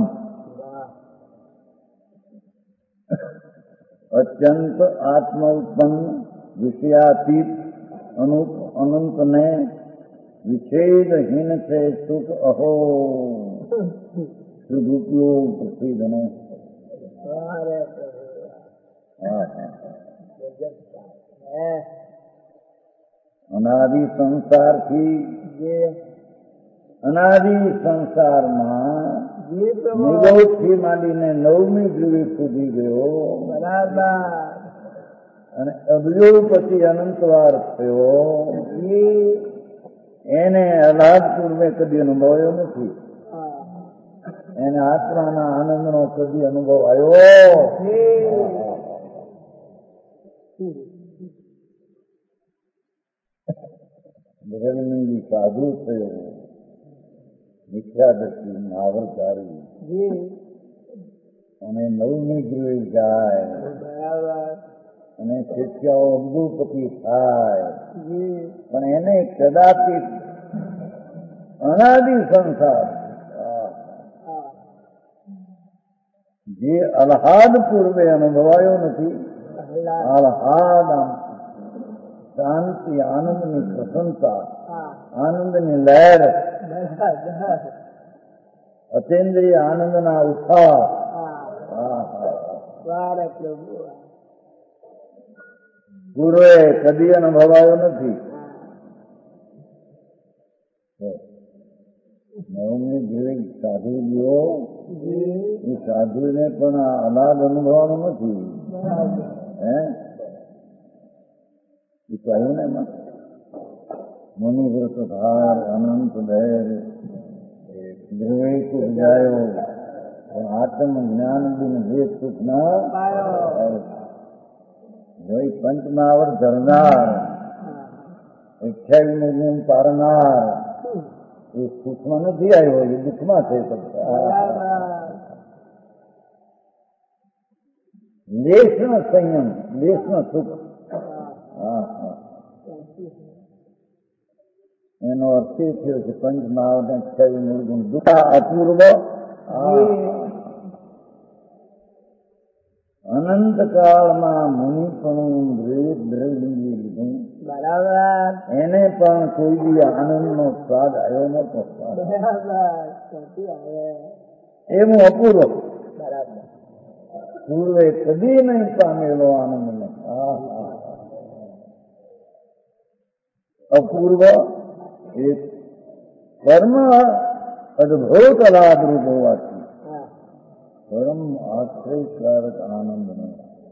અત્યંત આત્મ ઉત્પન્ન વિષયાતીત અનંતને વિષેદહીન છે સુખ અહો શુદ્ધોપયોગ પ્રસિદ્ધ ને અનાદિ સંસારથી અનાદિ સંસારમાં નિગૌથી માંડીને 9મી ધ્રુવી સુધી ગયો અને અબજો પછી અનંતવાર થયો એને અલાદ પૂર્વે કદી અનુભવ્યો નથી. એને આત્માના આનંદનો કદી અનુભવ આવ્યો દ્રવિડી સાધુ થયો, મિથ્યાદર્શી નાવરધારી જી અને નવમી ગૃહે જાય બરાબર અને શિષ્યાઓ અબજોપતિ થાય, જી પણ એને કદાચિત અનાદિ સંસાર હા જે અલ્હાદ પૂર્વે અનુભવાયો નથી, આહલાદ આહલાદ શાંતિ, આનંદની પ્રસન્નતા, હા આનંદની લહેર, બરાબર અતેન્દ્રિય આનંદના ઉત્સાહ, હા આહા. વારે પ્રભુ પૂર્વે કદી અનુભવાયો નથી. નવમી ગૃહ સાધુ ગયો, જી એ સાધુને પણ આ અનાદ અનુભવવાનું નથી. બરાબર હે એ કહ્યું ને એમાં મુનિવ્રત ધાર અનંત લહેર દ્રવેશ જાયો આત્મ જ્ઞાન બિન વેદ સુખ ના પાયો જોઈ પંચમાવર ધરનાર, 28 નિયમ પારનાર એ સુખમાં નથી આવ્યો, એ દુઃખમાં છે. બરાબર લેશનો સંયમ, લેશનો સુખ. હા હા હા એનો અર્થ એ થયો કે પંચમહાવને 28 મૂળગુણ દુઃખ અપૂર્વ અનંત કાળમાં મુનિપણું દ્રવિડી લીધું, બરાબર એને પણ કોઈ બી આનંદનો સ્વાદ આવ્યો નતો. બરાબર ક્યાંથી આવે એવું અપૂર્વ બરાબર પૂર્વે કદી નહીં પામેલો આનંદ. અપૂર્વ એક કર્મ અદભુત અલાદરૂપ હોવાથી હા પરમ આશ્રયકારક આનંદનો,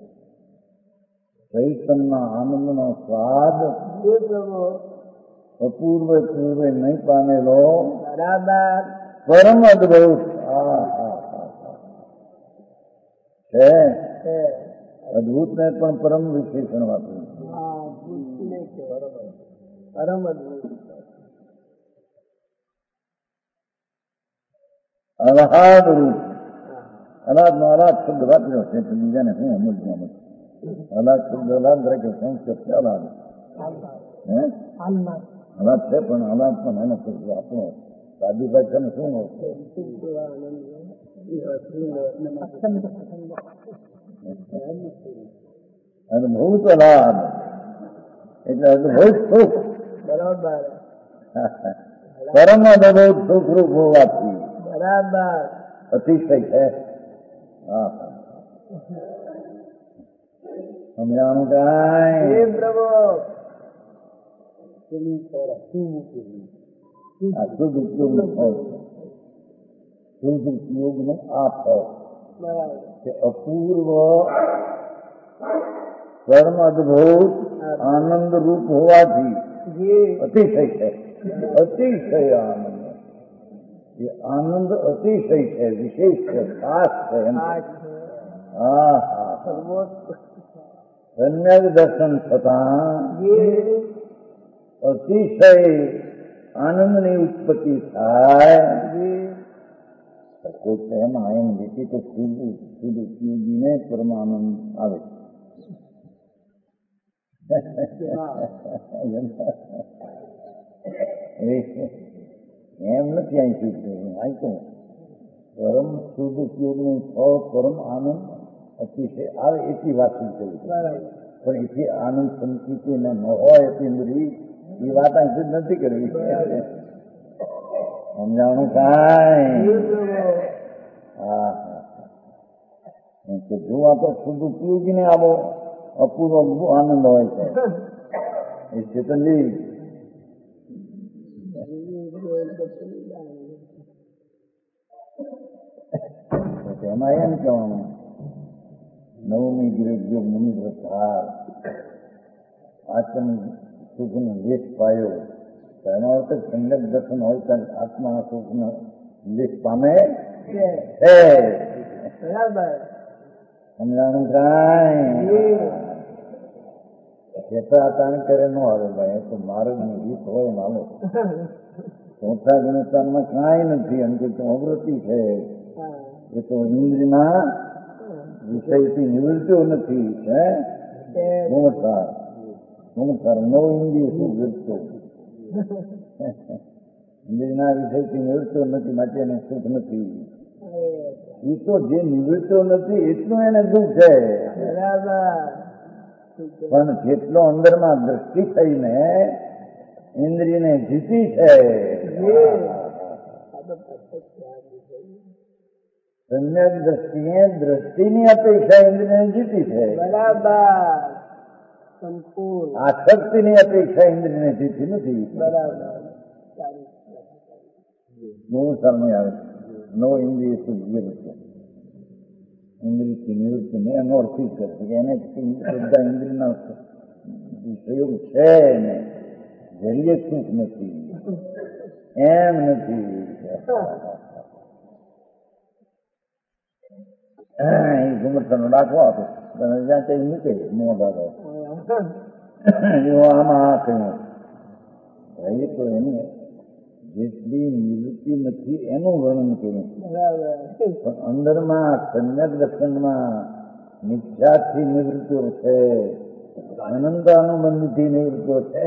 ચૈતનના આનંદનો સ્વાદ જી પ્રભુ અપૂર્વે પૂર્વે નહીં પામેલો બરાબર પરમ અદભુત છે. છે અદભુત ને પણ પરમ વિશેષણ વાપર્યું. હા પૂછને છે પરમ અદભુત અલ્હાદ રૂપ, અલ્હાદ નો અલ્હાદ શબ્દ વાપર્યો છે તો બીજાને શું સમજવા નથી. અલ્હાદ શબ્દ અલ્હાદ રાખે, સંસ્કૃત છે અલ્હાદ. હે હાલમાં અલ્હાદ છે પણ અલ્હાદ પણ એનો શબ્દ આપણો સાદી ભાષાને શું મળશે? અદભુત અલ્હાદ એટલે અદભુત સુખ, બરાબર પરમ અદભુત સુખ રૂપ હોવાથી બરાબર અતિશય છે. હા સમજાણું કાંઈ? જી પ્રભુ આ શુદ્ધ ઉપયોગનું ફળ છે. શુદ્ધ ઉપયોગનું આ ફળ બરાબર કે અપૂર્વ પરમ અદભુત આનંદ રૂપ હોવાથી જી અતિશય છે. અતિશય આનંદ, એ આનંદ અતિશય છે, વિશેષ છે, ખાસ છે એમ. આ છે હા હા સર્વોચ્ચ સમ્યક દર્શન થતાં જી અતિશય આનંદની ઉત્પત્તિ થાય. જી કોઈ એમાં એમ રીતે તો શુદ્ધ ઉપયોગીને પરમાનંદ આવે. એમ નથી અહીં શુદ્ધ અહીં તો પરમ શુદ્ધ ઉપયોગનું ફળ પરમ આનંદ અતિશય આવે એટલી વાત શુદ્ધ કરી. બરાબર પણ એથી આનંદ સંચિત ન હોય અતિન્દ્રિય એ વાત અહીં શુદ્ધ નથી કરવી. સમજાણું કાંઈ? જી પ્રભુ હા એમ કે જો આ તો શુદ્ધ ઉપયોગીને આવો અપૂર્વ આનંદ હોય છે એ ચેતનજી. એમાં એમ કહેવાનું નવમી ગૃહ મુનિવ્રત ધાર આત્મ સુખનો લેખ પાયો, તો એનો અર્થ સંગત દર્શન હોય ત્યારે આત્મા સુખનો લેખ પામે છે છે. બરાબર સમજાણું કાંઈ? જી ખેતા તાણ કરે ન આવે ભાઈ, તો માર્ગની રીત હોય ને હાલો. ચોથા ગુણસ્થાનમાં કાંઈ નથી, એમ કે અવૃત્તિ છે, એ તો ઇન્દ્રના વિષયથી નિવૃત્તો નથી. ગુણસાર ગુણસાર નો ઇન્દ્રિય શું વૃત્તો ઇન્દ્રના વિષયથી નિવૃત્તો નથી, માટે એને સુખ નથી. એ તો જે નિવૃત્તો નથી એટલું એને દુઃખ છે. પણ જેટલો અંદરમાં દ્રષ્ટિ થઈને ઇન્દ્રિયને જીતી છે, સમ્યક દ્રષ્ટિએ દ્રષ્ટિની અપેક્ષા ઇન્દ્રિયને જીતી છે. આસક્તિની અપેક્ષા ઇન્દ્રિયને જીતી નથી. બહુ સમય આવે નો ઇન્દ્રિય સુધીર છે. ઇન્દ્રિયથી નિવૃત્ત ને એનો અર્થ જ કરશે કે એને બધા ઇન્દ્રિયના વિષયો છે ને જરીય સુખ નથી, એમ નથી. એ ગુમરસાનો દાખલો આપે, તમે જ્યાં કઈ મૂકે મોઢા આમાં આ કહ્યું એ તો એની જેટલી નિવૃત્તિ નથી એનું વર્ણન કર્યું. પણ અંદરમાં સમ્યક દર્શનમાં મિથ્યાથી નિવૃત્તિઓ છે, અનંતાનુબંધથી નિવૃત્તિઓ છે.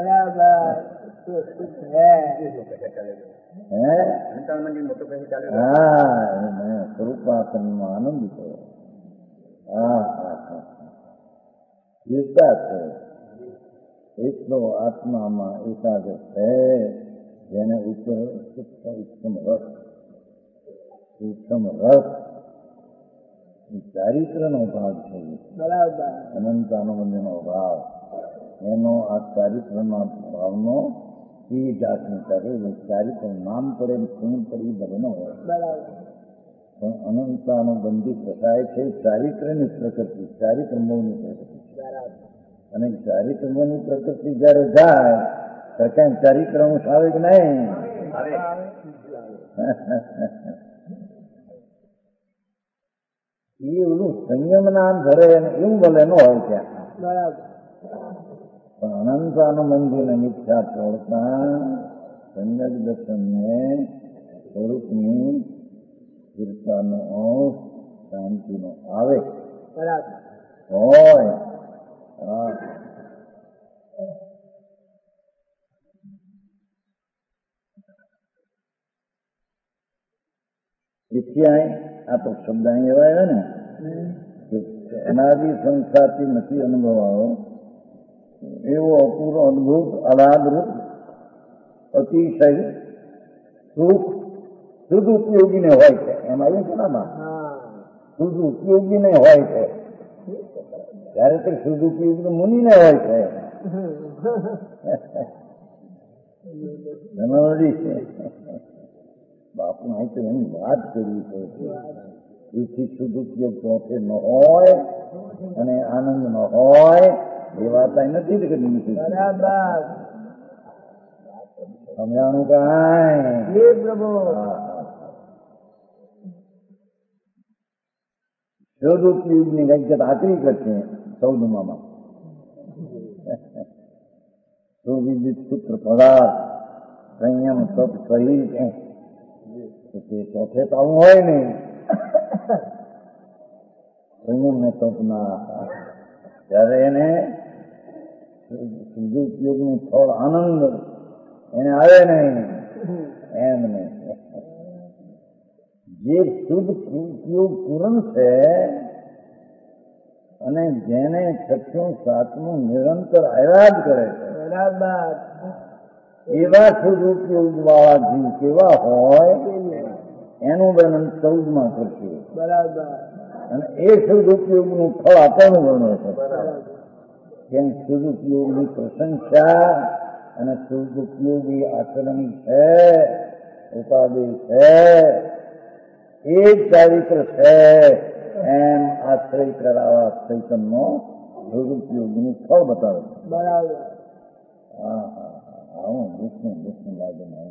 સ્વરૂપાસનમાં આનંદ છે. ચિંતા છે એટલો આત્મામાં એકાગ્ર છે, જેને ઉપર સૂક્ષ્મ રસ ચારિત્રનો ભાગ છે. અનંતાનુબંધનો ભાવ એનો આ ચારિત્રના ભાવનો એ જાતની કરે ચારિત્ર નામ પડે ખૂણ પડી ભલે ન હોય, પણ અનંતાનુબંધી પ્રથાય છે ચારિત્રની પ્રકૃતિ, ચારિત્રમોની પ્રકૃતિ. અને ચારિત્રમોની પ્રકૃતિ જયારે જાય તો કઈ ચારિત્રનું આવે કે નહીં? એ ઓલું સંયમ નામ ધરે એવું ભલે ન હોય ત્યાં, પણ અનંતાનુબંધીને મિથ્યા છોડતા સંયમ દર્શનને સ્વરૂપની સ્થિરતાનો અંશ શાંતિનો આવે હોય. આ તો શબ્દ અહીં એવા આવ્યા ને કે અનાદિ સંસારથી નથી અનુભવાયો એવો અપૂર્વ અદભુત અલાદરૂપ અતિશય સુખ સદુપયોગીને હોય છે. એમાં એવું છે ને સદુપયોગીને હોય છે, ત્યારે તે સદુપયોગી મુનિને હોય છે. બાપુ અહીં તો એની વાત કરી છે, એથી સદુપયોગ ચોથે ન હોય અને આનંદ ન હોય એ વાત નથી કરી. સમજાણું કાંઈ સદુપયોગની કઈક આકરી કરશે 14માં સુવિદિત સૂત્ર પદાર્થ સંયમ તપ સહિત તે ચોથે તો આવું હોય નહીં. સંયમ ને તપના ત્યારે એને સદુપયોગનું ફળ આનંદ એને આવે નહીં. એમ નહીં, જે શુદ્ધ ઉપયોગ પૂર્ણ છે અને જેને છઠ્ઠું સાતમું નિરંતર આવ્યા જ કરે છે, એવા શુદ્ધ ઉપયોગ વાળા જીવ કેવા હોય એનું વર્ણન 14માં કરશે. અને એ શુદ્ધ ઉપયોગનું ફળ આપણનું વર્ણન છે. કેમ શુદ્ધ ઉપયોગની પ્રશંસા અને શુદ્ધ ઉપયોગી આચરણ છે, ઉપાધિ છે, એ જ ચારિત્ર છે એમ આશ્રય કરાવા ચૈતન્ય દુરુપયોગનું ફળ બતાવે. હા હા આવું દુઃખ લાગે ને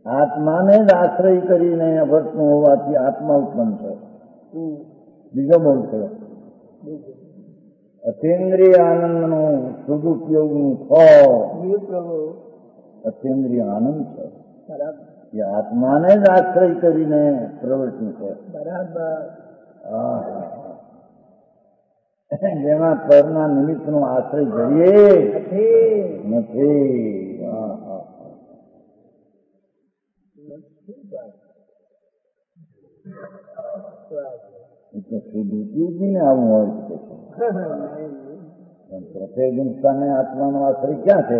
આત્માને જ આશ્રય કરીને વર્તનું હોવાથી આત્મા ઉત્પન્ન થયો. બીજો બોલ થયો. અતિન્દ્રિય આનંદનું સદુપયોગનું ફળ અતિન્દ્રિય આનંદ છે. એ આત્માને જ આશ્રય કરીને પ્રવૃત્તિ છે. જેમાં પરના નિમિત્તનો આશ્રય કરીએ નથી. એટલે સદુપયોગી ને આવું હોય છે. પ્રત્યેક ઇન્સાનને આત્માનો આશ્રય ક્યાં છે?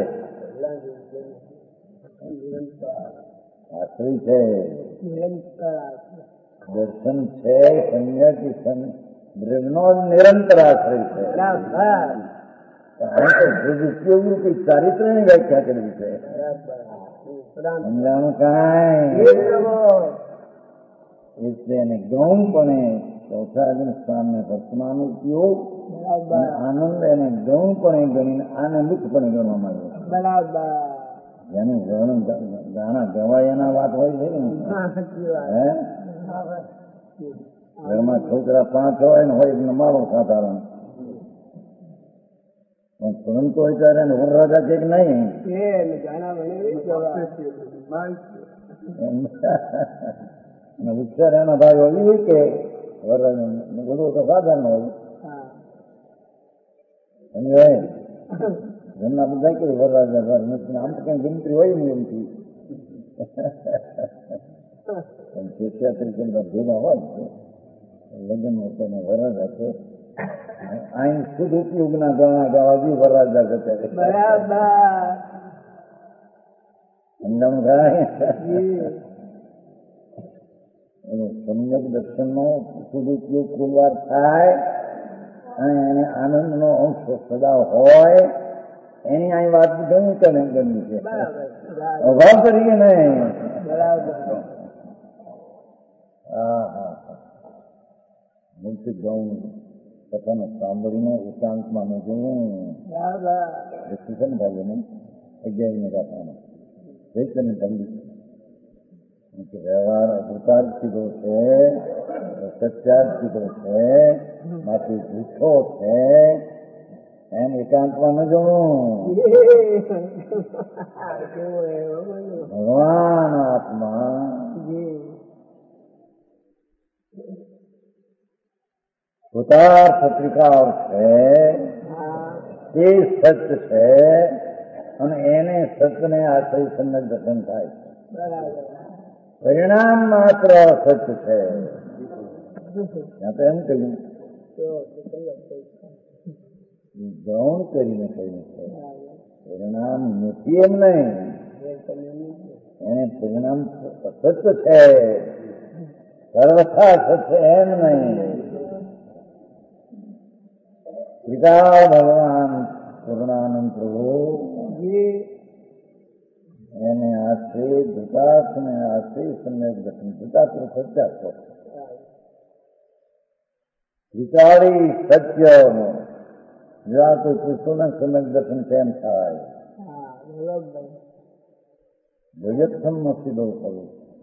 આશ્રય છે, દર્શન છે, સંન્યાસી દ્રવ્યનો નિરંતર આશ્રય છે. સદુપયોગનું કઈ ચારિત્રની વ્યાખ્યા કરવી છે. સમજાણું કાંઈ એટલે એને ગૌણપણે ચોથા સ્થાનને વર્તમાન ઉપયોગ આનંદ એને ગૌણપણે ગણીને આને મુક્તપણે ગણવામાં આવ્યો. જેનું વર્ણન ગાણા ગવાય એના વાત હોય છે ને. ઘરમાં છોકરા 5 હોય ને હોય મારો સાધારણ પણ તુરંત હોય ત્યારે વરરાજા છે કે નહીં? વિચાર એના ભાઈ હોય કે વરરાજા બધું તો સાધારણ હોય. ઘરના બધા કે વરરાજા નથી, આમ તો કઈ ગમતી હોય ને એમથી શિષ્યા તરીકે ભેગા હોય લગ્ન તેને વરરાજા છે. અહીં શુદ્ધ ઉપયોગના ગાણા ગાવા બી વરરાજા જતા સમજાણું થાય. સમ્યક દર્શનનો શુદ્ધ ઉપયોગ પુરવાર થાય અને એને આનંદનો અંશ સદા હોય એની અહીં વાત ગમી કે નહીં ગમી છે? અભાવ કરીએ નહીં. મુક્તિ ગૌણ કથાનો સાંભળીને એકાંતમાં મેં જોયું કિશન ભાઈને 11મી કથામાં ચૈતન્ય પંડિત વ્યવહાર અધિકાર કીધો છે, સત્યાર કીધો છે, માંથી જૂઠો છે એમ એકાંતમાં ન જોવું. ભગવાન આત્મા કૃતાર્થ ત્રિકાળ છે તે સત્ય છે અને એને સત્યને આશ્રય સમ્યક દર્શન થાય છે. પરિણામ માત્ર સત્ય છે. ત્યાં તો એમ કહ્યું ગૌણ કરીને કહ્યું છે પરિણામ નથી એમ નહીં, એને પરિણામ સત્ય છે, સર્વથા સત્ય એમ નહીં. ત્રિકાળ ભગવાન પૂર્ણાનંદ પ્રભુ એને આશ્રય ધૃતાર્થને આશ્રય સમ્યક દર્શન ધૃતાર્થ સત્યાર્થ વિચારી સત્ય જેવા કોઈ પુરુષોના સમ્યક દર્શન કેમ થાય? જગતસમનો સીધો થવું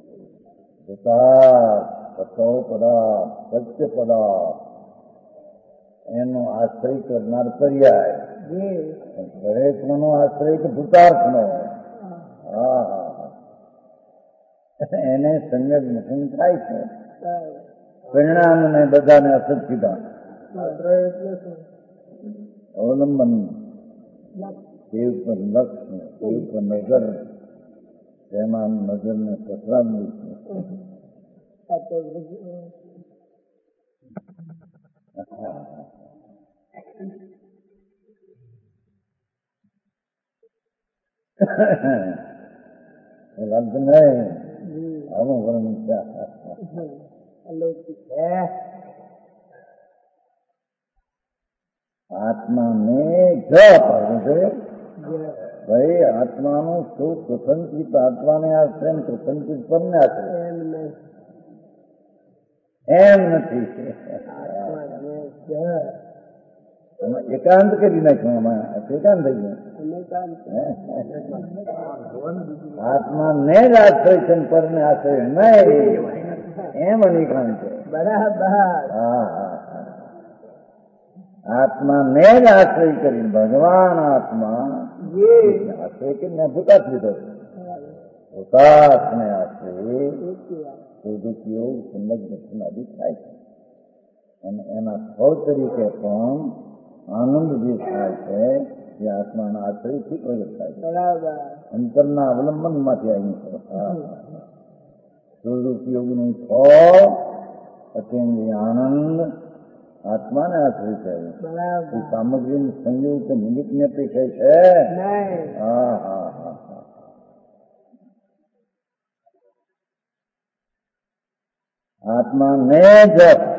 ધૃતાર્થ સતો પદાર્થ સત્ય પદાર્થ એનો આશ્રય કરનાર પર્યાય દરેકનો આશ્રય કે ભૂતાર્થનો એને સમ્યક દર્શન થાય છે. પરિણામને બધાને અસર કીધા અવલંબન તે ઉપર લક્ષ્ય તે ઉપર નજર તેમાં નજરને પસરાવી લાગતું નહીં. આવું વર્ણન આત્માને જ પાડવું છે. ભાઈ આત્માનું સુખ પ્રસન્નચિત આત્માને આશ્રય પ્રસન્નચિત પરને આશ્રય એમ નથી. એકાંત કરી નાખ્યું એમાં એકાંત થઈ ગયું. આત્મા ને જ આશ્રય છે ને પરને આશ્રય નહીં એમ અનિકાંત છે. બરાબર. હા આત્મા ને જ આશ્રય કરીને ભગવાન આત્મા આશ્રય કરીને ભૂતાત લીધો ભૂતાતને આશ્રય સુદુપયોગ સુંદર દર્શન આદિ થાય છે અને એના ફળ તરીકે પણ આનંદ જે થાય છે એ આત્માના આશ્રયથી પ્રગટ થાય છે. અંતરના અવલંબન માંથી આવી છે. સુદુપયોગનું ફળ અતિન્દ્રિય આનંદ આત્માને આશ્રય છે. સામગ્રી સંયોગ કે નિમિત્તની અપેક્ષા છે. હા હા હા આત્માને જ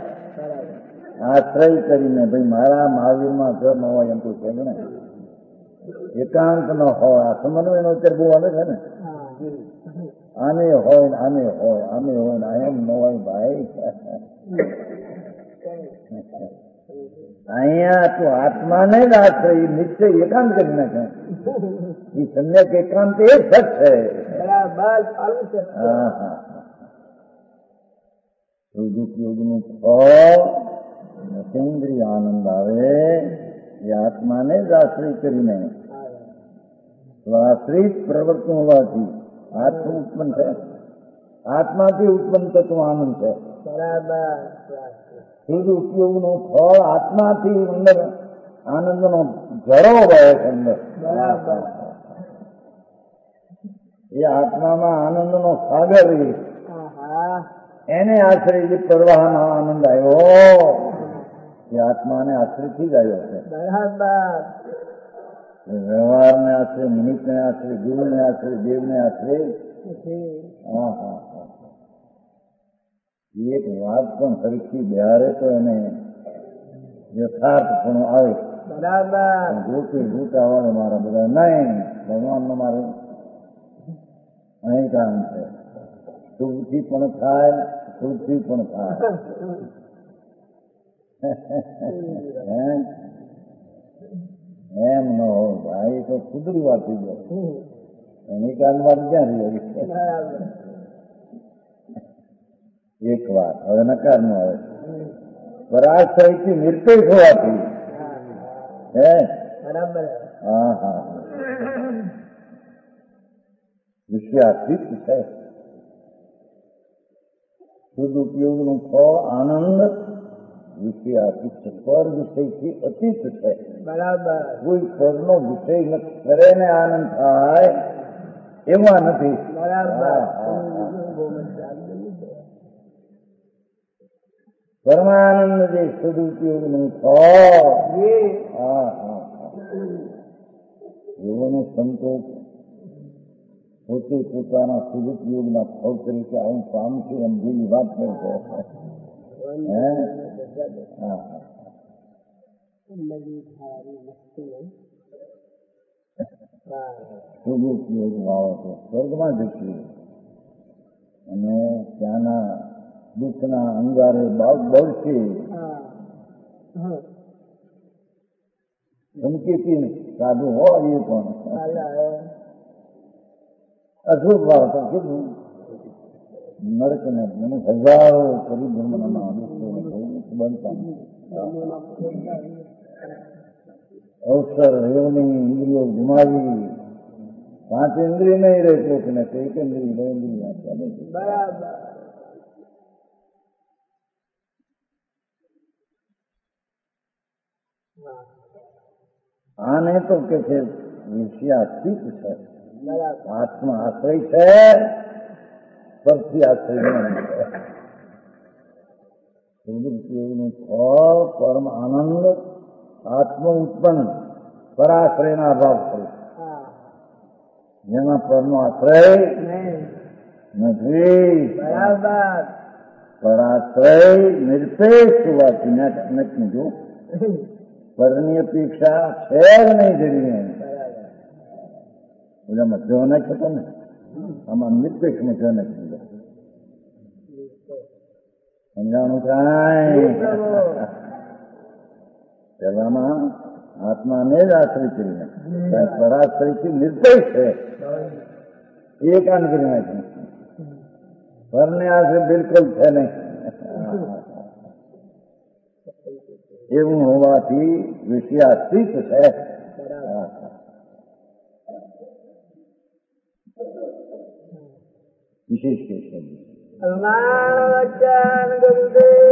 આશ્રય કરીને ભાઈ મારા મહાવીરમાં ઘર ન હોય એમ તો છે ને એકાંત ન હોય. આ સમન્વય નો અત્યારે બહુ આવે છે ને આને હોય ને આને હોય આને હોય ને એમ ન હોય ભાઈ. અહીંયા તું આત્માને જ આશ્રય નિશ્ચય એકાંત કરી નાખે. એ સન્યાસ એકાંત એ સત છે. હા હા સુદુપયોગનું ફળ અતિન્દ્રિય આનંદ આવે એ આત્માને જ આશ્રય કરીને આશ્રિત પ્રવર્તન હોવાથી આત્મ ઉત્પન્ન છે. આત્માથી ઉત્પન્ન થતું આનંદ છે. સુદુપયોગનું ફળ આત્માથી અંદર આનંદનો ઝરો વહે છે અંદર. એ આત્મામાં આનંદનો સાગર એને આશ્રય જે પ્રવાહનો આનંદ આવ્યો એ આત્માને આશ્રયથી જ આવ્યો છે. વ્યવહારને આશ્રય નિમિત્તને આશ્રય ગુરુને આશ્રય દેવને આશ્રય. હા હા હા એક વાત પણ સરખી બિહારે તો એને યથાર્થ પણ આવે. જોતી જોતા હોય મારા બધા નહીં ભગવાનનો મારે અહીં કામ છે. શુભથી પણ થાય શુભથી પણ થાય. એમ ન હોય ભાઈ તો સુધરી વાત થઈ જાય. એની કામ વાત ક્યાં રહી એક વાત હવે નકાર નો આવે. પરાશ્રયથી નિર્દેશ હોવાથી હે હા હા વિષયાતીત છે. સદુપયોગનું ફળ આનંદ વિષયાતીત છે. પર વિષયથી અતીત છે. કોઈ પરનો વિષય નથી કરે ને આનંદ થાય એમાં નથી. પરમાનંદ જે સદુપયોગનું ફળ હા હા એવોને સંતોષ પોતે પોતાના સદુપયોગના ફળ તરીકે આવું પામશે એમ જેવી વાત કરશે. સદુપયોગ વાવો તો સ્વર્ગમાં જશે અને ત્યાંના દુઃખના અંગારે બળશે. સંકેતી સાધુ હોય એ પણ અશુભ ભાવ તો કીધું નરક ને હજારો પરિભ્રમણના બનતા અવસર યોની ઇન્દ્રિયો ગુમાવી. 5 ઇન્દ્રિય નહીં રહે લોકોને તો એક ઇન્દ્રિય બરાબર. આને તો કે છે વિષયાતીત છે. આત્મા આશ્રય છે પરથી આશ્રય નહીં છે. સદુપયોગનું ફળ પરમ આનંદ આત્મ ઉત્પન્ન પરાશ્રયના અભાવ છે. જેના પરનો આશ્રય નથી. પરાશ્રય નિરપેક્ષ હોવાથી નથી જો પરની અપેક્ષા છે જ નહીં જડીને. એટલે મધ્ય નથી થતો ને આમાં નિરપેક્ષ મધ્ય નથી. સમજાણું કાંઈ કરવામાં આત્માને જ આશ્રિત કરીને પરાશ્રિતથી નિર્દય છે એ કામ કરી નાખ્યું. પરને આશ્રિત બિલકુલ છે નહીં. એવું હોવાથી વિષયાતીત છે. વિશેષ કે છે હનુમાન વચન ગુરુદેવ